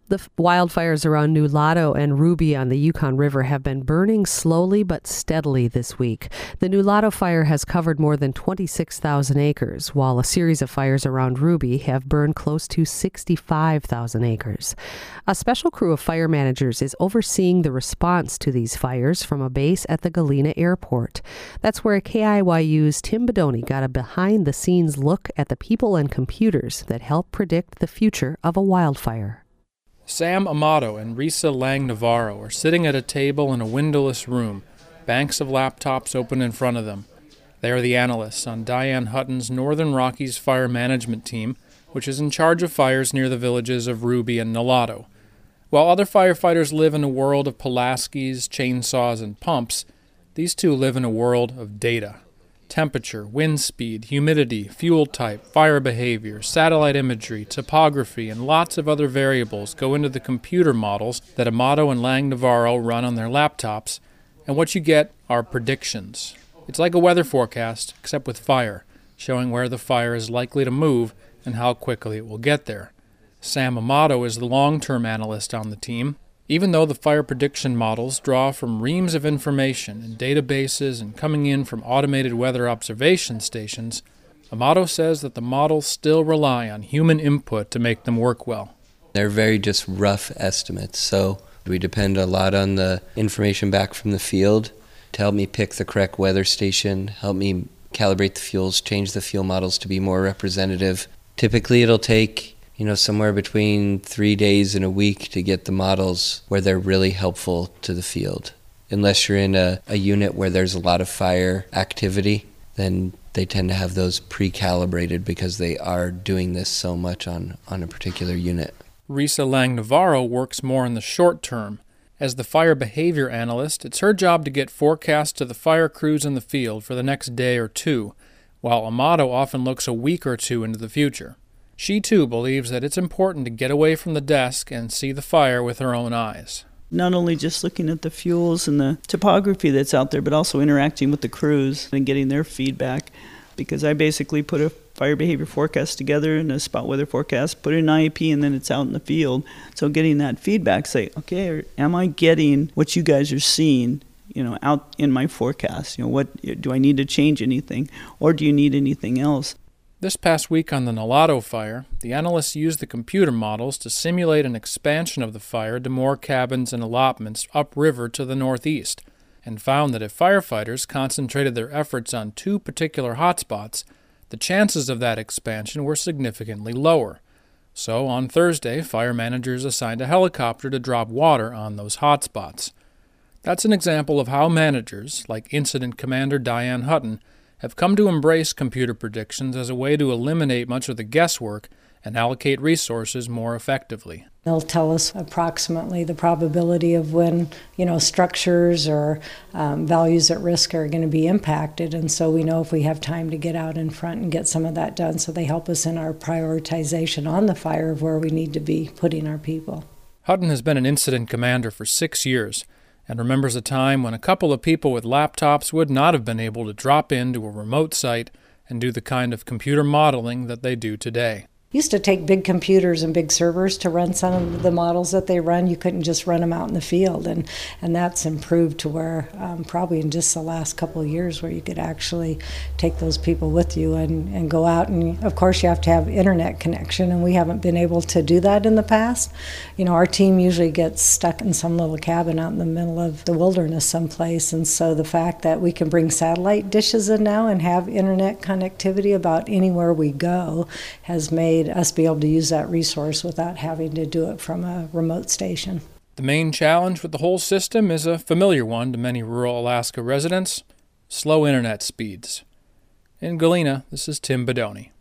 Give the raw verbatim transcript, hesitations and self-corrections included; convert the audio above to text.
The f- wildfires around Nulato and Ruby on the Yukon River have been burning slowly but steadily this week. The Nulato fire has covered more than twenty-six thousand acres, while a series of fires around Ruby have burned close to sixty-five thousand acres. A special crew of fire managers is overseeing the response to these fires from a base at the Galena Airport. That's where K I Y U's Tim Bedoni got a behind-the-scenes look at the people and computers that help predict the future of a wildfire. Sam Amato and Risa Lang-Navarro are sitting at a table in a windowless room, banks of laptops open in front of them. They are the analysts on Diane Hutton's Northern Rockies Fire Management Team, which is in charge of fires near the villages of Ruby and Nulato. While other firefighters live in a world of Pulaskis, chainsaws, and pumps, these two live in a world of data. Temperature, wind speed, humidity, fuel type, fire behavior, satellite imagery, topography, and lots of other variables go into the computer models that Amato and Lang-Navarro run on their laptops, and what you get are predictions. It's like a weather forecast, except with fire, showing where the fire is likely to move and how quickly it will get there. Sam Amato is the long-term analyst on the team. Even though the fire prediction models draw from reams of information in databases and coming in from automated weather observation stations, Amato says that the models still rely on human input to make them work well. They're very just rough estimates, so we depend a lot on the information back from the field to help me pick the correct weather station, help me calibrate the fuels, change the fuel models to be more representative. Typically it'll take you know, somewhere between three days and a week to get the models where they're really helpful to the field. Unless you're in a, a unit where there's a lot of fire activity, then they tend to have those pre-calibrated because they are doing this so much on, on a particular unit. Risa Lang-Navarro works more in the short term. As the fire behavior analyst, it's her job to get forecasts to the fire crews in the field for the next day or two, while Amato often looks a week or two into the future. She, too, believes that it's important to get away from the desk and see the fire with her own eyes. Not only just looking at the fuels and the topography that's out there, but also interacting with the crews and getting their feedback. Because I basically put a fire behavior forecast together and a spot weather forecast, put it in an I A P, and then it's out in the field. So getting that feedback, say, okay, am I getting what you guys are seeing, you know, out in my forecast? You know, what do I need to change anything, or do you need anything else? This past week on the Nulato fire, the analysts used the computer models to simulate an expansion of the fire to more cabins and allotments upriver to the northeast, and found that if firefighters concentrated their efforts on two particular hotspots, the chances of that expansion were significantly lower. So on Thursday, fire managers assigned a helicopter to drop water on those hotspots. That's an example of how managers, like Incident Commander Diane Hutton, have come to embrace computer predictions as a way to eliminate much of the guesswork and allocate resources more effectively. They'll tell us approximately the probability of when, you know, structures or um, values at risk are going to be impacted, and so we know if we have time to get out in front and get some of that done, so they help us in our prioritization on the fire of where we need to be putting our people. Hutton has been an incident commander for six years and remembers a time when a couple of people with laptops would not have been able to drop into a remote site and do the kind of computer modeling that they do today. Used to take big computers and big servers to run some of the models that they run. You couldn't just run them out in the field, and, and that's improved to where um, probably in just the last couple of years where you could actually take those people with you and, and go out. And of course you have to have internet connection, and we haven't been able to do that in the past. You know, our team usually gets stuck in some little cabin out in the middle of the wilderness someplace, and so the fact that we can bring satellite dishes in now and have internet connectivity about anywhere we go has made us be able to use that resource without having to do it from a remote station. The main challenge with the whole system is a familiar one to many rural Alaska residents: slow internet speeds. In Galena, this is Tim Bedoni.